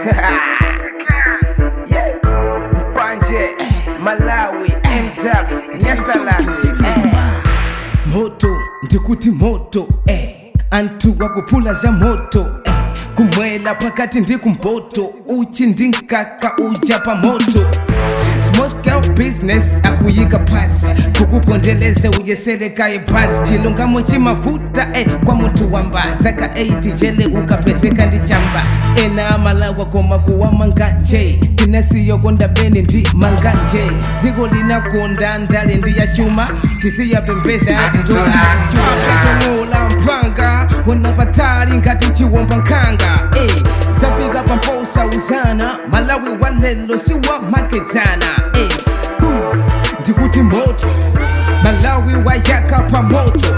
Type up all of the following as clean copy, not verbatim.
Yeah. Mbanje, Malawi, M-Dubs, Nyasala. Moto, ndikuti moto, antu wakupula za moto, kumwela pakati ndikumpoto, uchi ndinkaka uja pa moto. Small scale business akuyika pasi, kukupondeleze uyeseleka ipasi. Chilungamo chimafuta kwa muntu wamba, zaka 80 jele ukapezeka ndichamba. Ena Malawi koma kuwa manganje, kinesiyo konda beni ndi manganje. Zigo lina konda ndale ndi ya chuma, tisi ya pembeza atindola. Tongola mpanga, wanapatali ngati chiwomba nkanga. Zafika pamposa uzana, Malawi walelo siwa makezana. Ndikuti moto, Malawi wayaka pa moto.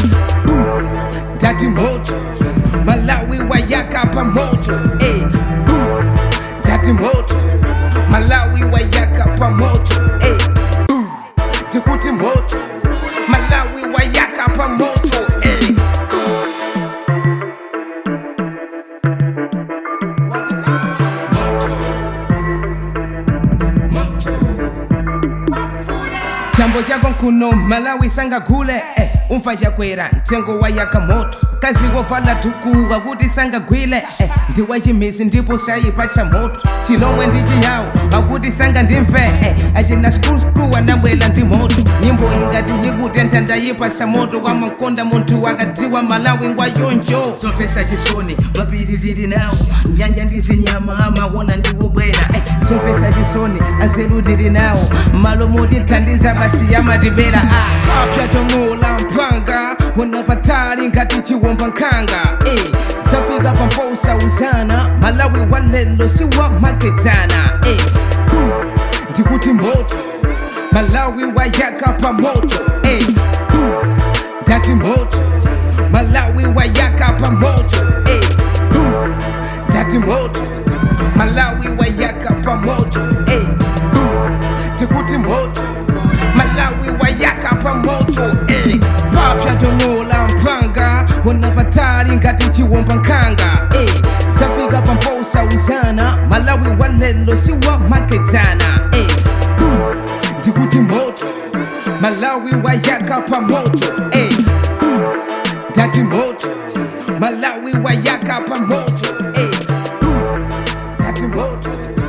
Dati moto, Malawi wayaka pa moto. Dati moto, Malawi wayaka pa moto. Ndikuti moto, Malawi wayaka pa moto. Chambo chako nkuno Malawi sanga gule umfaja kwera ntengo wayaka moto kazi wovala tuku wakuti sanga gwile ndiwachimisi ndipo sayipasha moto chilomwe ndichi yawo wakuti sanga ndimve achina skru wanabwela ndi moto nyimbo ingati yikutenta ndayipasha moto wamakonda muntu wakatiwa Malawi ngwa yonjo sofesa chisoni mapitizili nawo nyanja ndizinyama amawona ndiwobwera sofesa chisoni azerudili nawo malomodi tandiza basi yamadibera apya tongola mpanga wanapatali ngati chiwomba nkanga zafika pamposa uzana Malawi walelo siwa makezana ndikuti moto Malawi wayaka pa moto dati moto Malawi wayaka pa moto dati moto Malawi wayaka pa moto ndikuti moto Malawi wayaka pa moto papya tongola mpanga wanapatali ngati chiwomba nkanga zafika pamposa uzana Malawi walelo siwa makezana ndikuti moto Malawi wayaka pa moto dati moto Malawi wayaka pa moto dati moto